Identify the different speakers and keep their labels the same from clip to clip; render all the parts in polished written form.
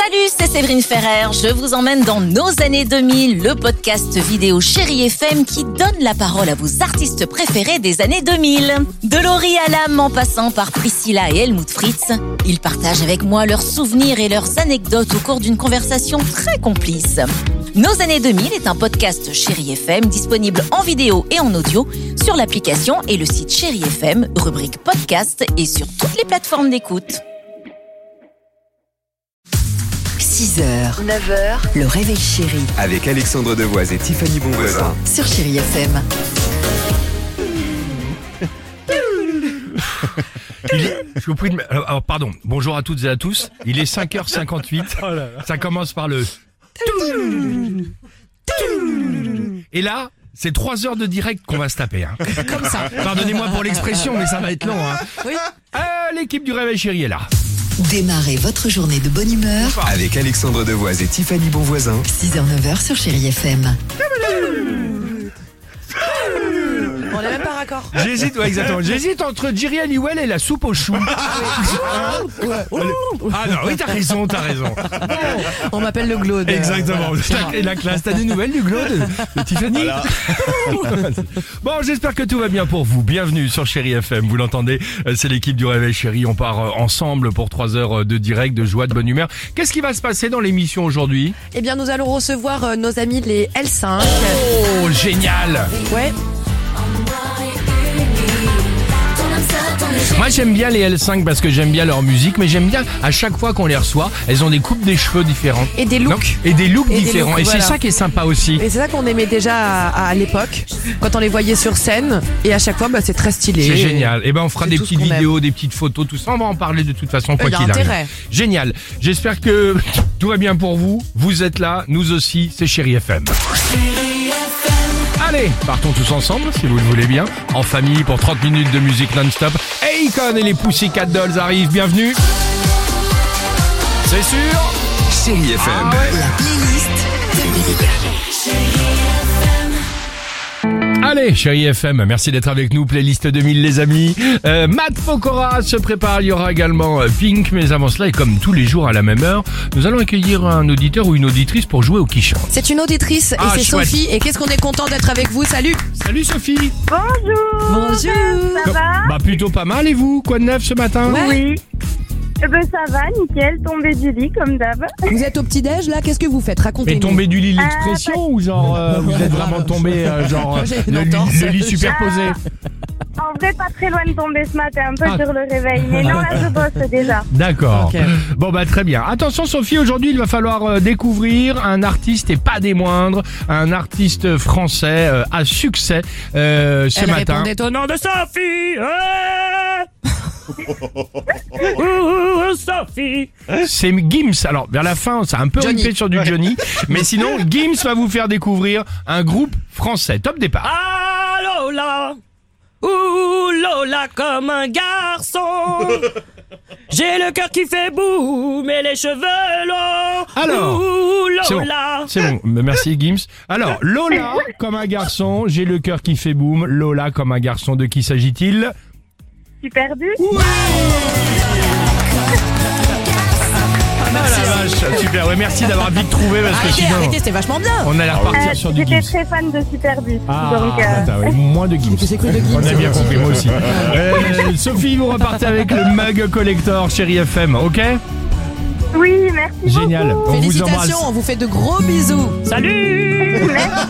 Speaker 1: Salut, c'est Séverine Ferrer. Je vous emmène dans Nos années 2000, le podcast vidéo Chérie FM qui donne la parole à vos artistes préférés des années 2000. De Laurie Hallam en passant par Priscilla et Helmut Fritz, ils partagent avec moi leurs souvenirs et leurs anecdotes au cours d'une conversation très complice. Nos années 2000 est un podcast Chérie FM disponible en vidéo et en audio sur l'application et le site Chérie FM, rubrique podcast et sur toutes les plateformes d'écoute.
Speaker 2: 6h, 9h, le réveil chéri.
Speaker 3: Avec Alexandre Devoise et Tiffany Bonvoisin.
Speaker 2: Sur Chérie FM.
Speaker 4: Je vous prie de... Alors, pardon, bonjour à toutes et à tous. Il est 5h58. Ça commence par le... Et là, c'est 3 heures de direct qu'on va se taper. Hein.
Speaker 2: Comme ça.
Speaker 4: Pardonnez-moi pour l'expression, mais ça va être long. Hein.
Speaker 2: Oui.
Speaker 4: L'équipe du Réveil Chéri est là.
Speaker 2: Démarrez votre journée de bonne humeur.
Speaker 3: Avec Alexandre Devoise et Tiffany Bonvoisin.
Speaker 2: 6h, 9h sur Chérie FM.
Speaker 5: On est même pas raccord.
Speaker 4: J'hésite, ouais, exactement. J'hésite entre Jerry Halliwell et la soupe aux choux. Ah non, oui, t'as raison.
Speaker 5: On m'appelle le Glaude.
Speaker 4: Exactement. Et la classe, t'as des nouvelles du Glaude de Tiffany? Bon, j'espère que tout va bien pour vous. Bienvenue sur Chérie FM. Vous l'entendez, c'est l'équipe du Réveil Chéri. On part ensemble pour 3 heures de direct, de joie, de bonne humeur. Qu'est-ce qui va se passer dans l'émission aujourd'hui?
Speaker 5: Eh bien, nous allons recevoir nos amis les L5.
Speaker 4: Oh, génial!
Speaker 5: Ouais.
Speaker 4: Moi j'aime bien les L5 parce que j'aime bien leur musique, mais j'aime bien à chaque fois qu'on les reçoit, elles ont des coupes des cheveux différentes.
Speaker 5: Et des looks.
Speaker 4: Non, et des looks
Speaker 5: Et des
Speaker 4: différents.
Speaker 5: looks,
Speaker 4: et
Speaker 5: voilà.
Speaker 4: c'est ça qui est sympa aussi.
Speaker 5: Et c'est ça qu'on aimait déjà à l'époque, quand on les voyait sur scène. Et à chaque fois, c'est très stylé.
Speaker 4: C'est génial. Et ben on fera
Speaker 5: C'est
Speaker 4: des
Speaker 5: tout ce
Speaker 4: petites
Speaker 5: qu'on
Speaker 4: vidéos, des petites photos, tout ça. On va en parler de toute façon quoi
Speaker 5: y a
Speaker 4: qu'il arrive.
Speaker 5: intérêt.
Speaker 4: Génial. J'espère que tout va bien pour vous. Vous êtes là, nous aussi. C'est Chérie FM. Allez, partons tous ensemble, si vous le voulez bien, en famille pour 30 minutes de musique non-stop. Akon et les Pussycat Dolls arrivent, bienvenue. C'est sûr.
Speaker 3: Chérie FM.
Speaker 2: La playlist de
Speaker 4: Allez, Chérie FM, merci d'être avec nous, playlist 2000 les amis. Matt Pokora se prépare, il y aura également Pink, mais avant cela, et comme tous les jours à la même heure, nous allons accueillir un auditeur ou une auditrice pour jouer au qui chante.
Speaker 5: C'est une auditrice et c'est
Speaker 4: chouette.
Speaker 5: Sophie. Et qu'est-ce qu'on est content d'être avec vous. Salut.
Speaker 4: Salut Sophie.
Speaker 5: Bonjour.
Speaker 6: Ça va?
Speaker 4: Bah plutôt pas mal, et vous? Quoi de neuf ce matin?
Speaker 5: Ouais.
Speaker 6: Oui. Eh ben ça va, nickel, tombé du lit comme d'hab.
Speaker 5: Vous êtes au petit-déj là. Qu'est-ce que vous faites? Racontez-nous.
Speaker 4: Mais tombé du lit l'expression ou genre vous êtes vraiment tombé genre
Speaker 5: J'ai
Speaker 4: le
Speaker 5: une entorse.
Speaker 4: lit superposé?
Speaker 6: En vrai, pas très loin de tomber ce matin, un peu sur le réveil. Mais non, là, je bosse déjà.
Speaker 4: D'accord.
Speaker 5: Ok.
Speaker 4: Bon bah très bien. Attention Sophie, aujourd'hui il va falloir découvrir un artiste et pas des moindres, un artiste français à succès ce
Speaker 5: Elle
Speaker 4: matin.
Speaker 5: répondait au nom de Sophie. Sophie.
Speaker 4: C'est Gims. Alors vers la fin, ça a un peu
Speaker 5: Johnny.
Speaker 4: rimpé sur du Johnny, mais sinon Gims va vous faire découvrir un groupe français. Top départ.
Speaker 5: Ah Lola, ouh Lola comme un garçon. J'ai le cœur qui fait boum et les cheveux longs.
Speaker 4: Alors,
Speaker 5: ouh
Speaker 4: C'est bon.
Speaker 5: Lola.
Speaker 4: C'est bon. Merci Gims. Alors Lola comme un garçon, j'ai le cœur qui fait boum. Lola comme un garçon, de qui s'agit-il?
Speaker 6: Super perdu.
Speaker 4: Ah la vache, super. Ouais, merci d'avoir vite trouvé parce que sinon
Speaker 5: Arrêtez, c'était vachement bien.
Speaker 4: on allait repartir sur du
Speaker 6: J'étais
Speaker 4: Gims.
Speaker 6: très fan de Super Bus.
Speaker 4: Ah,
Speaker 6: donc,
Speaker 4: bah, ouais, moins de Gims.
Speaker 5: C'est cru de Gims.
Speaker 4: On a bien compris, moi aussi. Sophie, vous repartez avec le mug collector Chérie FM, ok?
Speaker 6: oui, merci
Speaker 4: Génial.
Speaker 6: beaucoup.
Speaker 4: On vous
Speaker 5: Félicitations,
Speaker 4: embrasse.
Speaker 5: on vous fait de gros bisous. Salut.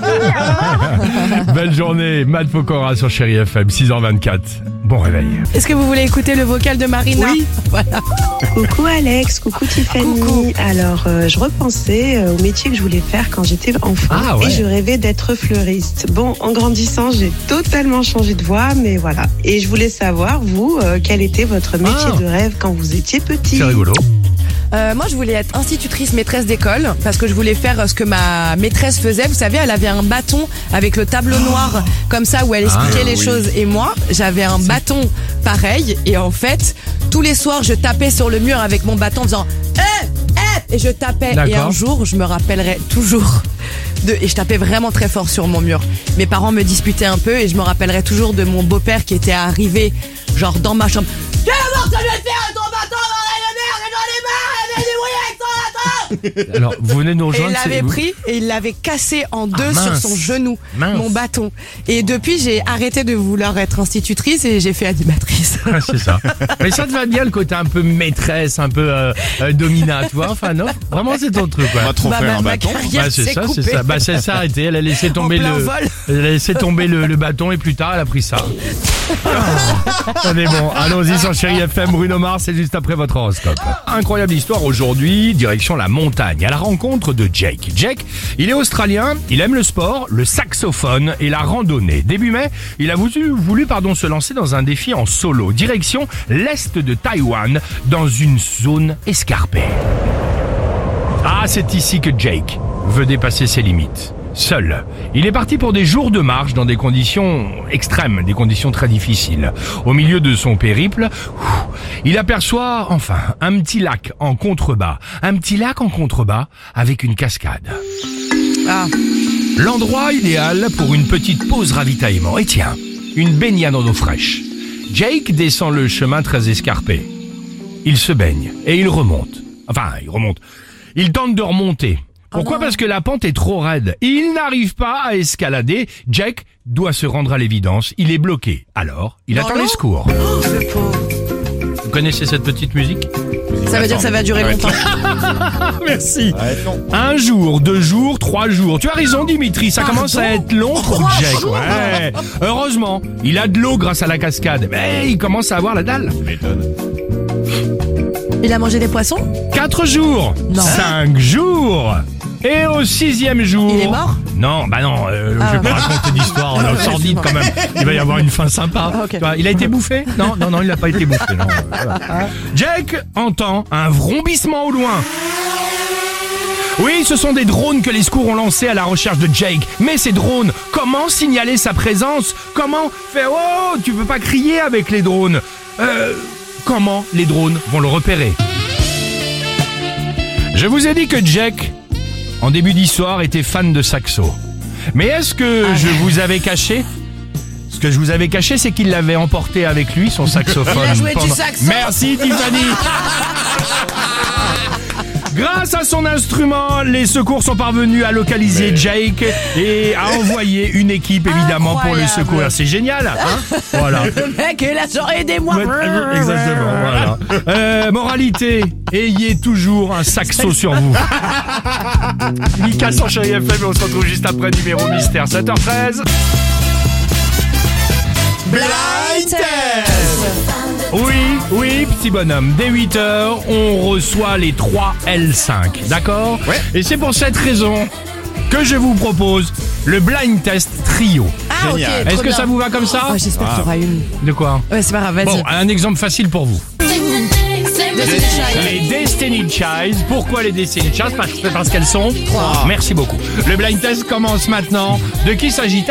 Speaker 4: Belle journée. Matt Pokora sur Chérie FM, 6h24. Bon réveil.
Speaker 5: Est-ce que vous voulez écouter le vocal de Marina?
Speaker 4: Oui.
Speaker 5: Voilà.
Speaker 7: Coucou Alex, coucou Tiffany.
Speaker 5: Coucou.
Speaker 7: Alors, je repensais au métier que je voulais faire quand j'étais enfant
Speaker 4: Ah ouais.
Speaker 7: et je rêvais d'être fleuriste. Bon, en grandissant, j'ai totalement changé de voie, mais voilà. Et je voulais savoir, vous, quel était votre métier de rêve quand vous étiez petit?
Speaker 4: C'est rigolo.
Speaker 5: Moi, je voulais être institutrice maîtresse d'école parce que je voulais faire ce que ma maîtresse faisait. Vous savez, elle avait un bâton avec le tableau noir comme ça où elle expliquait les choses. Et moi, j'avais un bâton pareil. Et en fait, tous les soirs, je tapais sur le mur avec mon bâton en faisant et je tapais.
Speaker 4: D'accord.
Speaker 5: Et un jour, je me rappellerai toujours et je tapais vraiment très fort sur mon mur. Mes parents me disputaient un peu et je me rappellerai toujours de mon beau-père qui était arrivé genre dans ma chambre. Tu vas voir ce que je vais te faire avec ton bâton, bordel de merde, et j'en ai marre, et viens débrouiller avec ton bâton.
Speaker 4: Alors, vous venez nous
Speaker 5: Et
Speaker 4: rejoindre.
Speaker 5: il l'avait
Speaker 4: c'est-
Speaker 5: pris et il l'avait cassé en deux
Speaker 4: mince.
Speaker 5: sur son genou,
Speaker 4: Mince.
Speaker 5: mon bâton. Et depuis, j'ai arrêté de vouloir être institutrice et j'ai fait animatrice.
Speaker 4: Ah, c'est ça. Mais ça te va bien le côté un peu maîtresse, un peu dominatoire. Enfin, non, vraiment, c'est ton truc, quoi.
Speaker 8: On va trop faire un
Speaker 5: ma
Speaker 8: bâton.
Speaker 5: carrière
Speaker 4: Bah, c'est
Speaker 5: s'est
Speaker 4: ça,
Speaker 5: coupée.
Speaker 4: c'est ça. Bah, c'est ça, arrêté. Elle a laissé tomber
Speaker 5: plein
Speaker 4: le.
Speaker 5: vol.
Speaker 4: Elle a laissé tomber le bâton et plus tard, elle a pris ça. On est bon. Allons-y sur Chérie FM. Bruno Mars, c'est juste après votre horoscope. Incroyable histoire aujourd'hui. Direction la montagne. À la rencontre de Jake. Jake, il est australien. Il aime le sport, le saxophone et la randonnée. Début mai, il a voulu se lancer dans un défi en solo. Direction l'est de Taïwan, dans une zone escarpée. Ah, c'est ici que Jake veut dépasser ses limites. Seul, il est parti pour des jours de marche dans des conditions extrêmes, des conditions très difficiles. Au milieu de son périple, il aperçoit enfin un petit lac en contrebas. Un petit lac en contrebas avec une cascade.
Speaker 5: Ah.
Speaker 4: L'endroit idéal pour une petite pause ravitaillement. Et tiens, une baignade en eau fraîche. Jake descend le chemin très escarpé. Il se baigne et il remonte. Enfin, il remonte. Il tente de remonter. Pourquoi ? Parce que la pente est trop raide. Il n'arrive pas à escalader. Jake doit se rendre à l'évidence. Il est bloqué. Alors, il attend les secours.
Speaker 5: Le pauvre.
Speaker 4: Vous connaissez cette petite musique ?
Speaker 5: Ça veut dire que ça va durer longtemps.
Speaker 4: Merci.
Speaker 8: Arrêtons.
Speaker 4: 1 jour, 2 jours, 3 jours. Tu as raison, Dimitri, ça commence à être long pour Jake. Ouais. Heureusement, il a de l'eau grâce à la cascade. Mais il commence à avoir la dalle.
Speaker 8: M'étonne.
Speaker 5: Il a mangé des poissons ?
Speaker 4: 4 jours.
Speaker 5: Non.
Speaker 4: 5 jours. Et au 6e jour...
Speaker 5: Il est mort ?
Speaker 4: Non, bah non, je vais pas raconter d'histoire sordide quand même. Il va y avoir une fin sympa.
Speaker 5: Ok.
Speaker 4: Tu vois, il a été bouffé ? Non, il n'a pas été bouffé. Non. Voilà. Jake entend un vrombissement au loin. Oui, ce sont des drones que les secours ont lancés à la recherche de Jake. Mais ces drones, comment signaler sa présence ? Comment faire... Oh, tu peux pas crier avec les drones. Comment les drones vont le repérer ? Je vous ai dit que Jake, en début d'histoire, était fan de saxo. Mais est-ce que je vous avais caché ? Ce que je vous avais caché, c'est qu'il l'avait emporté avec lui, son saxophone.
Speaker 5: Il a joué du saxo.
Speaker 4: Merci Tiffany. Grâce à son instrument, les secours sont parvenus à localiser Jake et à envoyer une équipe évidemment pour le
Speaker 5: Incroyable.
Speaker 4: secourir. C'est génial, hein ? Voilà.
Speaker 5: Le mec, il a genre aidez-moi.
Speaker 4: Exactement, voilà. Moralité, ayez toujours un saxo sur vous. Mika sur Chérie FM et on se retrouve juste après numéro mystère 7h13. Blind Test. Oui, petit bonhomme. Dès 8h, on reçoit les 3 L5, d'accord ?
Speaker 8: Ouais.
Speaker 4: Et c'est pour cette raison que je vous propose le Blind Test Trio.
Speaker 5: Ah, ok.
Speaker 8: Génial.
Speaker 5: trop
Speaker 4: Est-ce que
Speaker 5: bien.
Speaker 4: ça vous va comme ça ?
Speaker 5: Oh, j'espère qu'il y aura une.
Speaker 4: De quoi ?
Speaker 5: Ouais, c'est pas grave, vas-y.
Speaker 4: Bon, un exemple facile pour vous. Les Destiny Child. Pourquoi les Destiny Child ? Parce qu'elles sont 3. Merci beaucoup. Le blind test commence maintenant. De qui s'agit-elle ?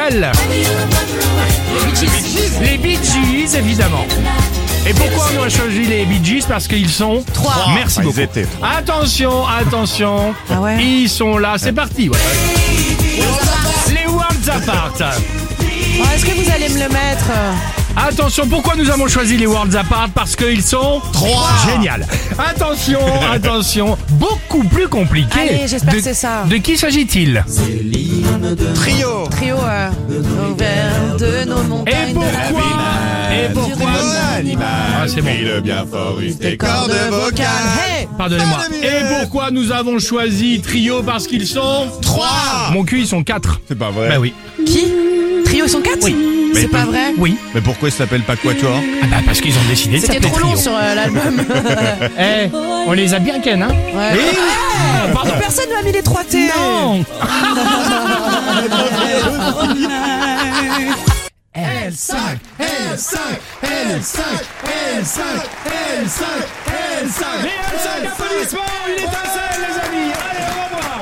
Speaker 4: Les Bee Gees, évidemment. Et pourquoi on a choisi les Bee Gees ? Parce qu'ils sont 3. Merci
Speaker 8: Ils
Speaker 4: beaucoup.
Speaker 8: étaient 3.
Speaker 4: Attention.
Speaker 5: Ah ouais.
Speaker 4: Ils sont là. C'est parti. Ouais. Les Worlds Apart.
Speaker 5: Oh, est-ce que vous allez me le mettre ?
Speaker 4: Attention, pourquoi nous avons choisi les Worlds Apart ? Parce qu'ils sont 3. Génial. Attention, beaucoup plus compliqué.
Speaker 5: Allez, j'espère que c'est ça.
Speaker 4: De qui s'agit-il ?
Speaker 8: Trio.
Speaker 5: Trio au vert de nos montagnes.
Speaker 4: Et pourquoi Ah, c'est bon.
Speaker 8: Le bien fort,
Speaker 5: Des cordes vocales. Hey.
Speaker 4: Pardonnez-moi. Et pourquoi nous avons choisi Trio ? Parce qu'ils sont
Speaker 8: 3.
Speaker 4: Mon cul, ils sont 4.
Speaker 8: C'est pas vrai.
Speaker 4: Bah oui.
Speaker 5: Qui ? Trio sont 4
Speaker 4: Oui.
Speaker 5: C'est
Speaker 8: Mais
Speaker 5: pas vrai ?
Speaker 4: Oui.
Speaker 8: Mais pourquoi il s'appelle pas Quatuor?
Speaker 4: Ah bah parce qu'ils ont décidé de
Speaker 5: C'était
Speaker 4: s'appeler
Speaker 5: trop long
Speaker 4: Trio.
Speaker 5: sur l'album.
Speaker 4: Eh, on les a bien ken, hein ?
Speaker 5: Ouais.
Speaker 4: Pardon.
Speaker 5: Personne m'a mis les 3 T.
Speaker 4: Non. L5, L5, L5, L5, L5, L5. Les L5 applaudissements, il étincelle les amis. Allez, au revoir.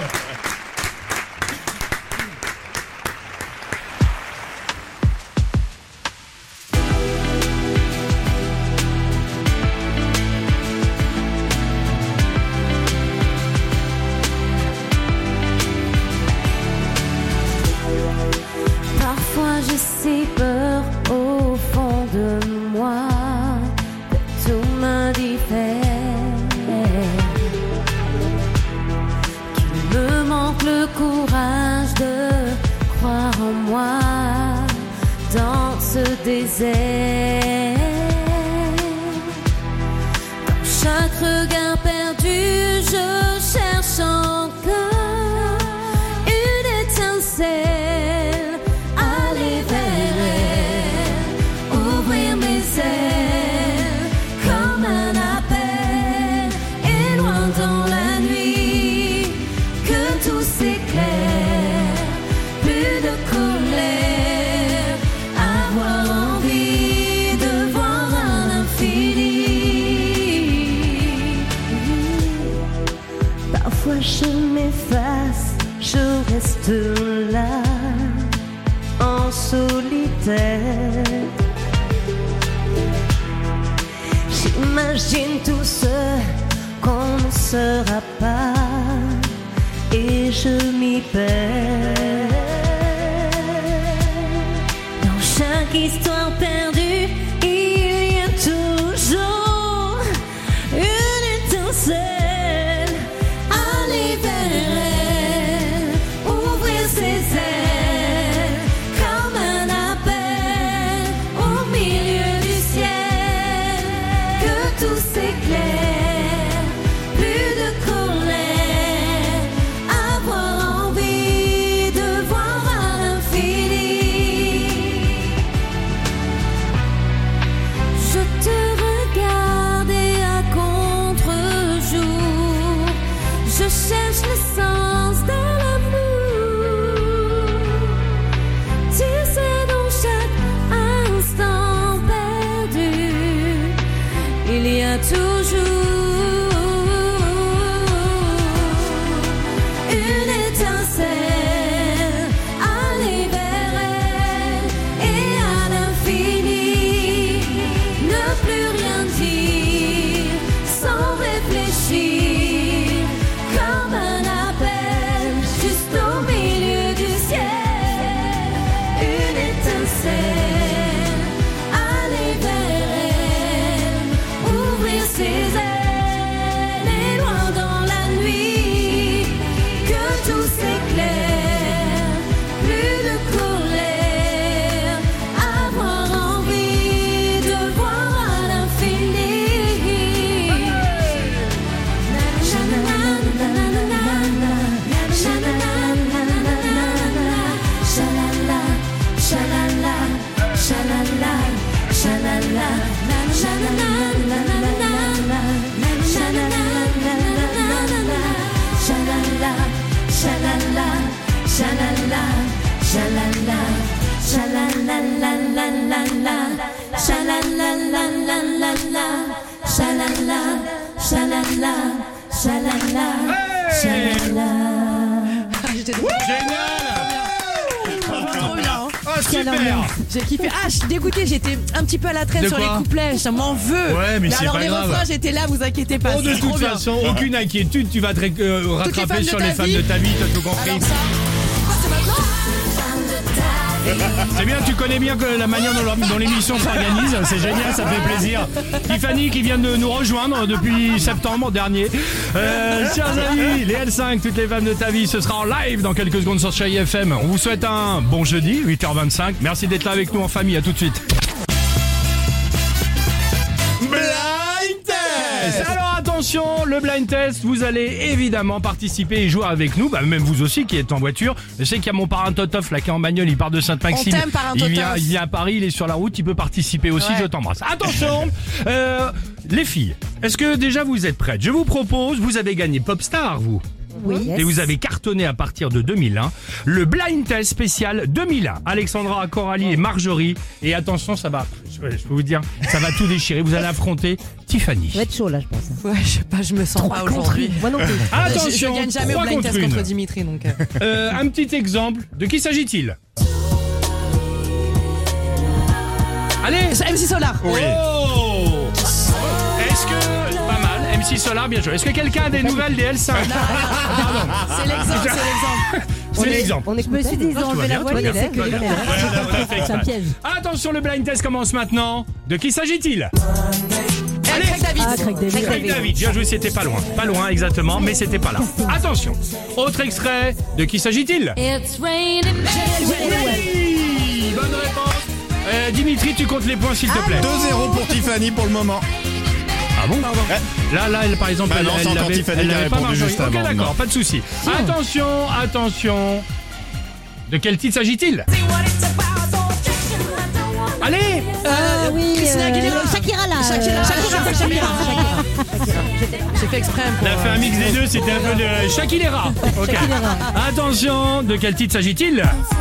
Speaker 9: Parfois j'ai si peur au fond de moi que tout m'indiffère. le courage de croire en moi dans ce désert. Dans chaque regard perdu, je cherche encore une étincelle. Aller vers elle, ouvrir mes ailes comme un appel. Et loin dans la nuit, que tout s'éclaire, plus de colère, avoir envie de voir un infini. Parfois je m'efface, je reste là, en solitaire. J'imagine tout ce qu'on ne sera pas, et je m'y perds. Dans chaque histoire perdue, il y a toujours une étincelle. Aller vers elle, ouvrir ses ailes comme un appel au milieu du ciel. Que tout s'éclaire, plus de colère, avoir envie de voir à l'infini. Je te regarde et à contre-jour, je cherche le sens de l'amour. Tu sais, dans chaque instant perdu, il y a toujours une étincelle. Aller vers elle et à l'infini, ne plus rien dire sans réfléchir, comme un appel juste au milieu du ciel. Une étincelle, aller vers elle, ouvrir ses ailes, et loin dans la nuit, que tout s'éclaire, plus de colère, avoir envie de voir à l'infini.
Speaker 4: Ah, super.
Speaker 5: J'ai kiffé. Ah, je suis dégoûtée, j'étais un petit peu à la traîne
Speaker 4: De
Speaker 5: sur les
Speaker 4: quoi
Speaker 5: couplets, ça m'en veut.
Speaker 8: Ouais, mais c'est
Speaker 5: alors
Speaker 8: pas
Speaker 5: les
Speaker 8: grave.
Speaker 5: refrains, j'étais là, vous inquiétez pas.
Speaker 8: Oh, de
Speaker 5: c'est trop
Speaker 8: toute
Speaker 5: bien.
Speaker 8: façon, aucune inquiétude, tu vas te rattraper sur les femmes de ta vie, t'as tout compris.
Speaker 5: Alors ça, c'est maintenant.
Speaker 8: C'est bien, tu connais bien que la manière dont l'émission s'organise, c'est génial, ça fait plaisir. Tiffany qui vient de nous rejoindre depuis septembre dernier. Chers amis, les L5, toutes les femmes de ta vie, ce sera en live dans quelques secondes sur Chérie FM. On vous souhaite un bon jeudi, 8h25. Merci d'être là avec nous en famille, à tout de suite. Blind Test. Alors attention, le blind test, vous allez évidemment participer et jouer avec nous, même vous aussi qui êtes en voiture. Je sais qu'il y a mon parrain Totof là qui est en bagnole, il part de Sainte-Maxime.
Speaker 5: On t'aime, parrain
Speaker 8: il
Speaker 5: Totof.
Speaker 8: vient à Paris, il est sur la route, il peut participer aussi,
Speaker 5: Ouais.
Speaker 8: je t'embrasse. Attention, les filles, est-ce que déjà vous êtes prêtes? Je vous propose, vous avez gagné Popstar, vous.
Speaker 5: Oui.
Speaker 8: Et vous avez cartonné à partir de 2001 le blind test spécial 2001. Alexandra, Coralie et Marjorie. Et attention, ça va, je peux vous dire, ça va tout déchirer. Vous allez affronter Tiffany.
Speaker 10: Ça va être chaud là, je pense.
Speaker 5: Ouais, je sais pas, je me sens pas aujourd'hui.
Speaker 10: Moi non plus.
Speaker 8: Attention,
Speaker 5: je gagne jamais au
Speaker 8: 3
Speaker 5: blind
Speaker 8: contre
Speaker 5: test
Speaker 8: 1.
Speaker 5: contre Dimitri, donc.
Speaker 8: Un petit exemple. De qui s'agit-il? Allez.
Speaker 5: MC Solar.
Speaker 8: Oui. Oh. Est-ce que... Pas mal. MC Solar, bien joué. Est-ce que quelqu'un a des nouvelles des L5? Pardon.
Speaker 5: C'est l'exemple, c'est l'exemple.
Speaker 8: C'est l'exemple.
Speaker 10: On est je me suis dit, ils ont enlevé la voix,
Speaker 8: bien,
Speaker 10: c'est que
Speaker 8: tout va
Speaker 10: les
Speaker 8: bien.
Speaker 10: mêmes.
Speaker 8: Ouais, on a fait
Speaker 10: C'est un
Speaker 8: exprès.
Speaker 10: piège.
Speaker 8: Attention, le blind test commence maintenant. De qui s'agit-il?
Speaker 4: Allez,
Speaker 5: Craig David.
Speaker 10: Ah, Craig David.
Speaker 4: Craig David, bien joué, c'était pas loin. Pas loin exactement, mais c'était pas là. Attention, autre extrait, de qui s'agit-il? Oui, bonne réponse. Dimitri, tu comptes les points s'il te plaît.
Speaker 11: 2-0 pour Tiffany pour le moment.
Speaker 4: Ah bon? Là, elle, par exemple,
Speaker 11: Bah non, c'est encore Tiffany qui a
Speaker 4: pas
Speaker 11: répondu
Speaker 4: marqué.
Speaker 11: juste
Speaker 4: Ok,
Speaker 11: avant,
Speaker 4: d'accord,
Speaker 11: non.
Speaker 4: pas de souci. Attention. De quel titre s'agit-il? Allez!
Speaker 10: Oui,
Speaker 5: Christina Aguilera.
Speaker 10: Shakira là.
Speaker 5: Shakira. J'ai fait exprès.
Speaker 4: On a fait un mix des deux, c'était un peu de Shakira. Ok. Attention, de quel titre s'agit-il?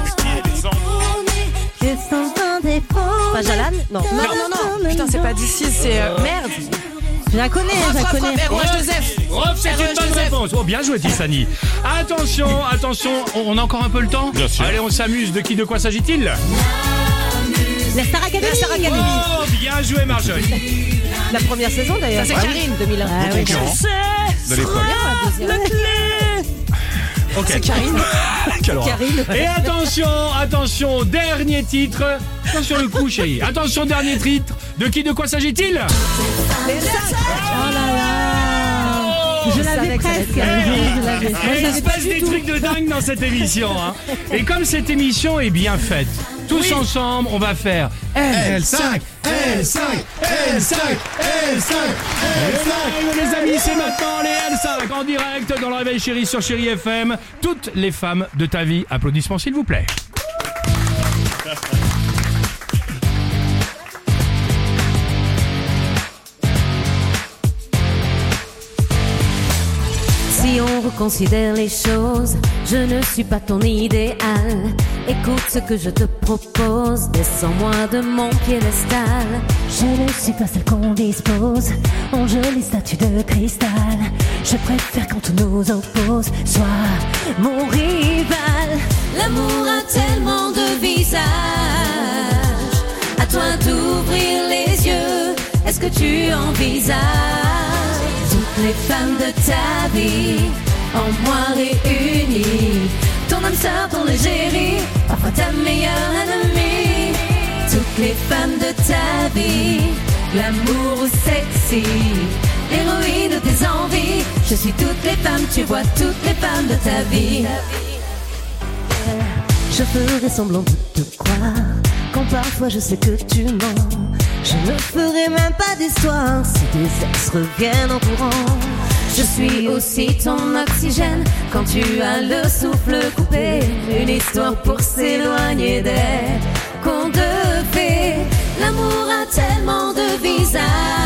Speaker 10: Pas Jalan? Non.
Speaker 5: Non. Putain, c'est pas d'ici, c'est merde.
Speaker 10: Je la connais,
Speaker 5: ROH Joseph.
Speaker 4: Rof, c'est une bonne réponse. Oh, bien joué, Tiffany. Attention, on a encore un peu le temps?
Speaker 11: Bien sûr.
Speaker 4: Allez, on s'amuse. De qui, quoi s'agit-il?
Speaker 10: La Star Academy.
Speaker 4: Oh, bien joué, Marjorie.
Speaker 10: La première saison d'ailleurs.
Speaker 5: Ça, c'est Karine.
Speaker 10: 2001. Ah oui.
Speaker 11: De l'époque.
Speaker 10: La clé.
Speaker 4: Ok.
Speaker 5: C'est Karine.
Speaker 4: Quelle horreur.
Speaker 10: Karine.
Speaker 4: Et attention, dernier titre. Attention le coup, chérie. Attention, dernier titre. De quoi s'agit-il?
Speaker 10: Oh là là. Je l'avais presque. Je l'avais. Moi,
Speaker 4: Il
Speaker 10: j'avais
Speaker 4: se
Speaker 10: pas
Speaker 4: passe
Speaker 10: du
Speaker 4: des
Speaker 10: tout.
Speaker 4: trucs de dingue dans cette émission. Hein. Et comme cette émission est bien faite, tous ensemble, on va faire L5. Les amis, c'est maintenant les L5 en direct dans le Réveil Chéri sur Chéri FM. Toutes les femmes de ta vie. Applaudissements s'il vous plaît.
Speaker 9: Si on reconsidère les choses, je ne suis pas ton idéal. Écoute ce que je te propose, descends-moi de mon piédestal. Je ne suis pas celle qu'on dispose, en jolie statue de cristal. Je préfère quand tout nous oppose, sois mon rival. L'amour a tellement de visages, à toi d'ouvrir les yeux. Est-ce que tu envisages toutes les femmes de ta vie en moi réunies? Ton âme sœur, ton égérie, parfois ta meilleure ennemie. Toutes les femmes de ta vie, l'amour ou sexy, l'héroïne de tes envies. Je suis toutes les femmes, tu vois toutes les femmes de ta vie. Je ferai semblant de te croire, quand parfois je sais que tu mens. Je ne ferai même pas d'histoire si tes ex reviennent en courant. Je suis aussi ton oxygène quand tu as le souffle coupé. Une histoire pour s'éloigner des contes de fées. L'amour a tellement de visages,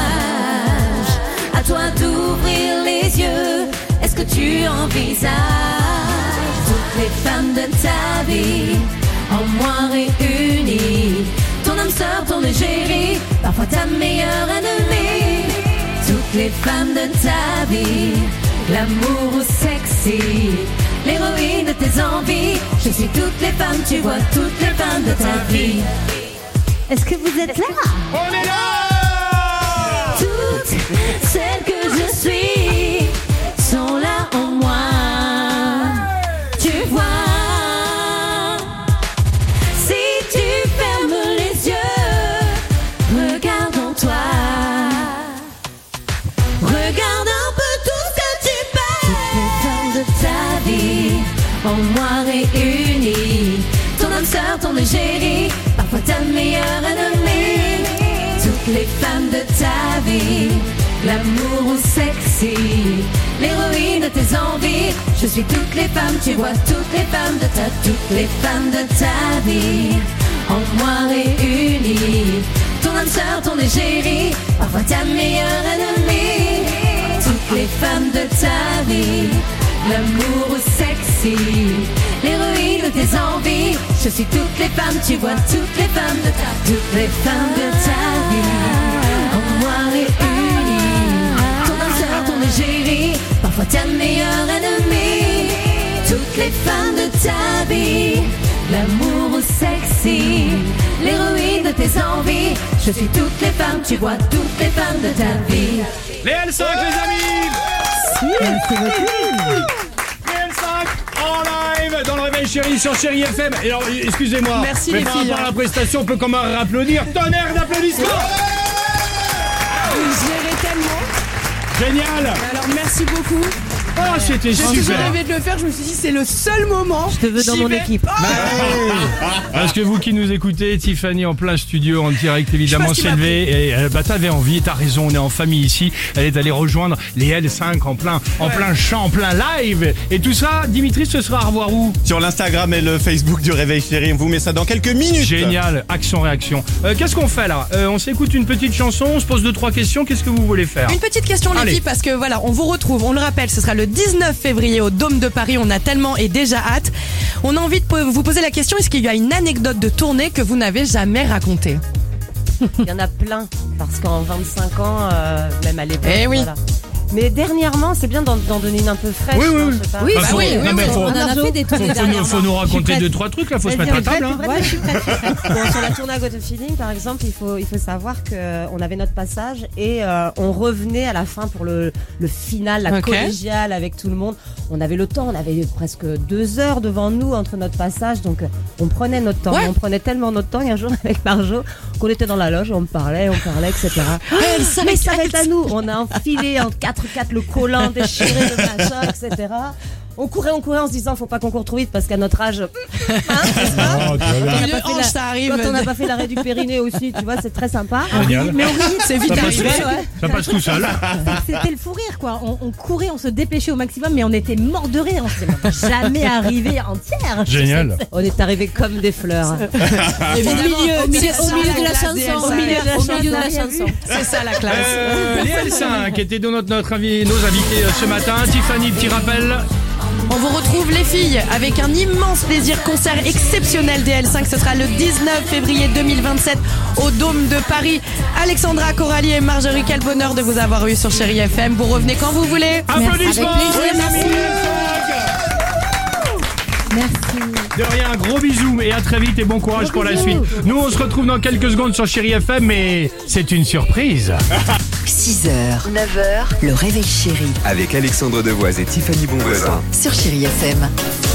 Speaker 9: à toi d'ouvrir les yeux. Est-ce que tu envisages toutes les femmes de ta vie en moi réunies? Ton âme sœur, ton égérie, parfois ta meilleure ennemie. Toutes les femmes de ta vie, l'amour ou sexy, l'héroïne de tes envies. Je suis toutes les femmes, tu vois toutes les femmes de ta vie. Est-ce que vous êtes là?
Speaker 4: On est là!
Speaker 9: Toutes celles que je suis sont là en moi. Tu vois, si tu fermes les yeux, regarde en toi. Regarde un peu tout ce que tu peux. Toutes les femmes de ta vie, en moi réunies. Ton âme sœur, ton égérie, parfois ta meilleure ennemie. Toutes les femmes de ta vie, l'amour ou sexy, l'héroïne de tes envies. Je suis toutes les femmes, tu vois toutes les femmes de ta, toutes les femmes de ta vie, en moi réunies. Ton âme sœur, ton égérie, parfois ta meilleure ennemie. Toutes les femmes de ta vie, l'amour ou sexy, l'héroïne de tes envies. Je suis toutes les femmes, tu vois toutes les femmes de ta, toutes les femmes de ta vie, en moi réunies. Ton âme sœur, ton égérie, parfois ta meilleure ennemie. Toutes les femmes de ta vie, l'amour ou sexy, l'héroïne de tes envies. Je suis toutes les femmes, tu vois toutes les femmes de ta vie.
Speaker 4: Les L5, les amis!
Speaker 10: Merci beaucoup.
Speaker 4: Les L5 en live dans le Réveil Chéri sur Chéri FM. Et alors, excusez-moi,
Speaker 5: Merci,
Speaker 4: mais
Speaker 5: les
Speaker 4: par
Speaker 5: filles.
Speaker 4: rapport à la prestation, on peut quand même applaudir. Tonnerre d'applaudissements!
Speaker 5: Vous gérez
Speaker 8: Génial.
Speaker 5: Alors merci beaucoup.
Speaker 8: Oh, c'était
Speaker 5: J'ai toujours
Speaker 8: super.
Speaker 5: rêvé de le faire, je me suis dit c'est le seul moment.
Speaker 10: Je te veux dans
Speaker 5: J'y
Speaker 10: mon
Speaker 5: vais.
Speaker 10: équipe.
Speaker 4: Parce que vous qui nous écoutez, Tiffany en plein studio, en direct évidemment,
Speaker 5: Je sais pas ce
Speaker 4: s'est
Speaker 5: qu'il m'a
Speaker 4: levée. Et t'avais envie, t'as raison, on est en famille ici. Elle est allée rejoindre les L5 en plein chant, en plein live. Et tout ça, Dimitri, ce sera à revoir où?
Speaker 11: Sur l'Instagram et le Facebook du Réveil Chéri, on vous met ça dans quelques minutes.
Speaker 4: Génial, action-réaction. Qu'est-ce qu'on fait là? On s'écoute une petite chanson, on se pose 2-3 questions. Qu'est-ce que vous voulez faire?
Speaker 5: Une petite question les
Speaker 4: Allez.
Speaker 5: filles parce que voilà, on vous retrouve, on le rappelle, ce sera le 19 février au Dôme de Paris, on a tellement et déjà hâte. On a envie de vous poser la question, est-ce qu'il y a une anecdote de tournée que vous n'avez jamais racontée?
Speaker 10: Il y en a plein, parce qu'en 25 ans, même à l'époque.
Speaker 5: Eh oui.
Speaker 10: Voilà. Mais dernièrement, c'est bien d'en donner une un peu fraîche.
Speaker 4: Oui, oui,
Speaker 10: non,
Speaker 4: oui.
Speaker 10: je sais pas.
Speaker 5: Oui,
Speaker 4: Bah,
Speaker 5: bah
Speaker 4: faut-
Speaker 5: oui,
Speaker 4: non,
Speaker 5: oui,
Speaker 4: mais
Speaker 5: oui.
Speaker 4: faut-
Speaker 10: On en a fait des tournées dernièrement.
Speaker 4: Faut nous raconter 2-3 trucs là, faut se mettre à table. Hein.
Speaker 10: Ouais, je suis prête. Bon, sur la tournée à Got a Feeling, par exemple, il faut savoir qu'on avait notre passage et on revenait à la fin pour le final, la
Speaker 5: Ok.
Speaker 10: collégiale avec tout le monde. On avait le temps, on avait presque 2 heures devant nous entre notre passage, donc on prenait notre temps.
Speaker 5: Ouais.
Speaker 10: On prenait tellement notre temps, et un jour avec Marjo, qu'on était dans la loge, on parlait, etc. Mais ça va être à nous. On a enfilé en 4x4 le collant, déchiré le machin, etc. On courait en se disant faut pas qu'on court trop vite parce qu'à notre âge, n'est-ce pas
Speaker 8: Oh, tu vois bien.
Speaker 10: Quand on n'a
Speaker 5: Le
Speaker 10: pas fait
Speaker 5: hanche, ça arrive.
Speaker 10: quand on n'a pas fait l'arrêt du périnée aussi, tu vois, c'est très sympa.
Speaker 8: Génial.
Speaker 5: Mais oui, c'est vite
Speaker 8: Ça passe,
Speaker 5: arrivé.
Speaker 4: Ça passe tout seul.
Speaker 12: C'était le fou rire, quoi. On courait, on se dépêchait au maximum, mais on était mort de rire. On s'était jamais arrivé entière.
Speaker 4: Génial.
Speaker 10: On est arrivé comme des fleurs.
Speaker 5: Évidemment,
Speaker 12: au milieu de la
Speaker 5: classe
Speaker 12: chanson.
Speaker 5: des
Speaker 12: Au milieu de la chanson.
Speaker 5: C'est ça la classe.
Speaker 4: Les L5 étaient nos invités ce matin. Tiffany, petit rappel.
Speaker 5: On vous retrouve les filles avec un immense plaisir, concert exceptionnel des L5, ce sera le 19 février 2027 au Dôme de Paris. Alexandra, Coralie et Marjorie, quel bonheur de vous avoir eu sur Chérie FM. Vous revenez quand vous voulez.
Speaker 4: Applaudissements.
Speaker 12: Avec plaisir,
Speaker 4: les amis.
Speaker 12: Merci.
Speaker 4: De rien, un gros bisou et à très vite et bon courage pour la suite. Nous, on se retrouve dans quelques secondes sur Chérie FM, mais c'est une surprise.
Speaker 2: 6h, 9h, le Réveil Chéri
Speaker 3: Avec Alexandre Devoise et Tiffany Bonvoisin.
Speaker 2: sur Chérie FM.